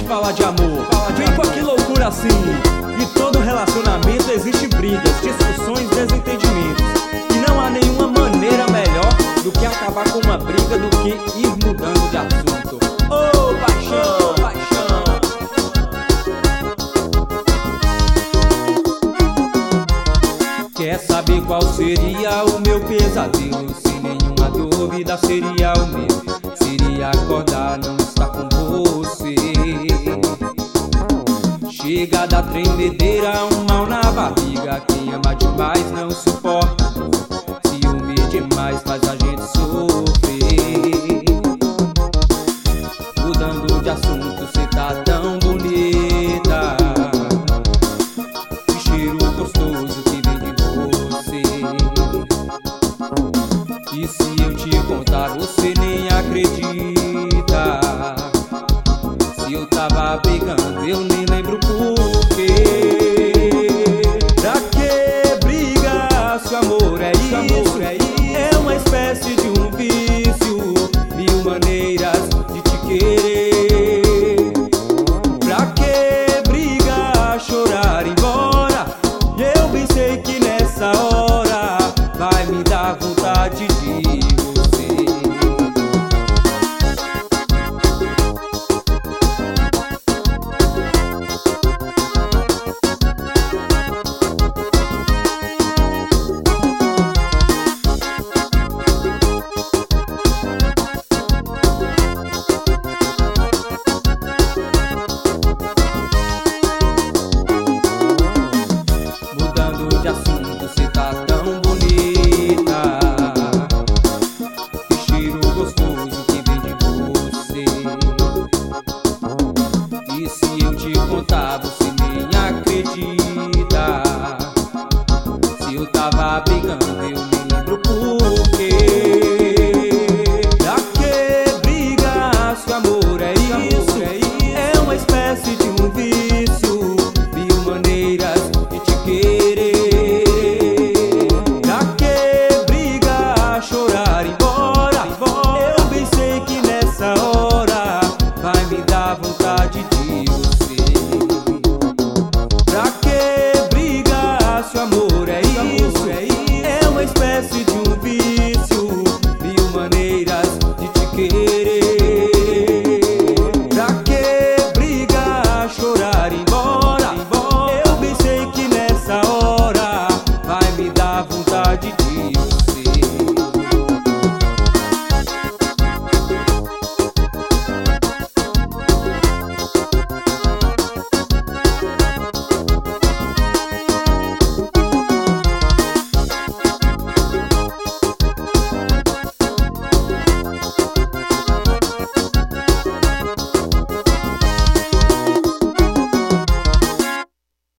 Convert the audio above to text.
falar de amor. Vem com que loucura assim. E todo relacionamento existe brigas, discussões, desentendimentos. E não há nenhuma maneira melhor do que acabar com uma briga do que ir mudando de assunto. Oh, paixão, paixão. Quer saber qual seria o meu pesadelo? Sem nenhuma dúvida seria o meu. Seria acordar, não estar com você. Chega da tremedeira, um mal na barriga. Quem ama demais não suporta. Ciúme demais faz a gente sofrer. Mudando de assunto, cê tá tão bonita. Que cheiro gostoso que vem de você. E se eu te contar, você nem acredita. Se eu tava pegando